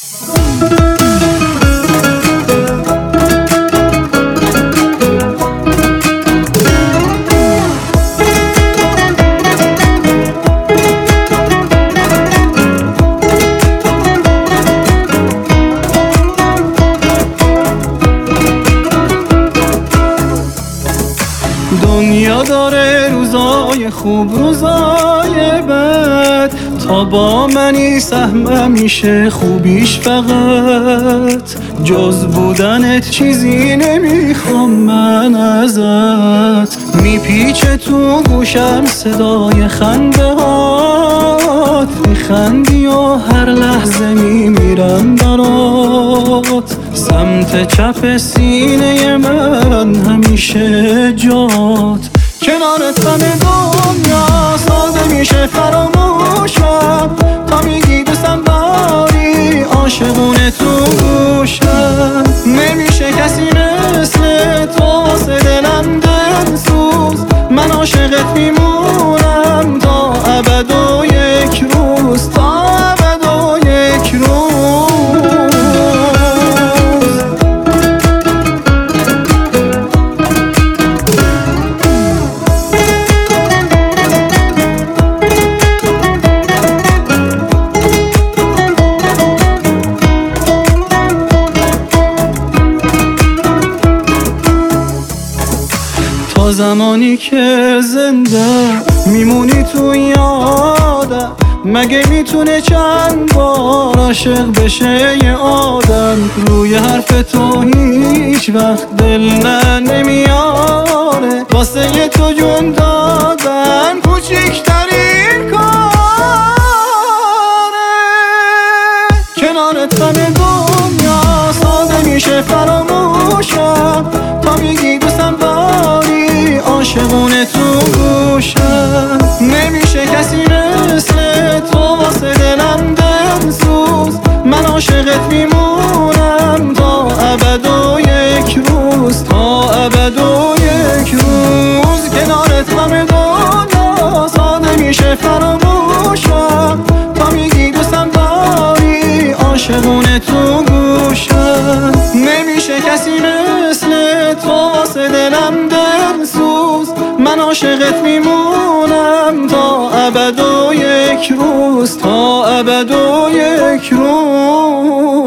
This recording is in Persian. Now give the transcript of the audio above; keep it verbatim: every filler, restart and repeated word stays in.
دنیا داره روزای خوب روزای بد، تا با منی سهمم میشه خوبیش فقط. جز بودنت چیزی نمیخوام من ازت، میپیچه تو گوشم صدای خنده هات، میخندی و هر لحظه میمیرم برات. سمت چپ سینه من همیشه جات، کنارت همه دنیا ساده میشه فراموشم. تا میگی دوستم داری عاشقونه تو گوشم، نمیشه کسی مثل تو واسه دلم دلسوز. من عاشقت میمونم تا ابد و یک روز، تا ابد و یک روز. تا زمانی که زنده میمونی تو یادم، مگه میتونه چند بار عاشق بشه یه آدم؟ روی حرف تو هیچ وقت دل نه نمیاره، واسه یه تو جون دادن کوچیکترین کاره. کنارت همه دنیا ساده میشه فراموشم. تا میگی دوستم داری عاشقونه تو گوشم، نمیشه کسی مثل تو واسه دلم دلسوز. من عاشقت میمونم تا ابد و یک روز، تا ابد و یک روز. کنارت همه دنیا ساده میشه فراموشم. تا میگی دوستم داری عاشقونه تو گوشم، نمیشه کسی مثل تو واسه دلم دلسوز. من عاشقت میمونم تا ابد و یک روز، تا ابد و یک روز.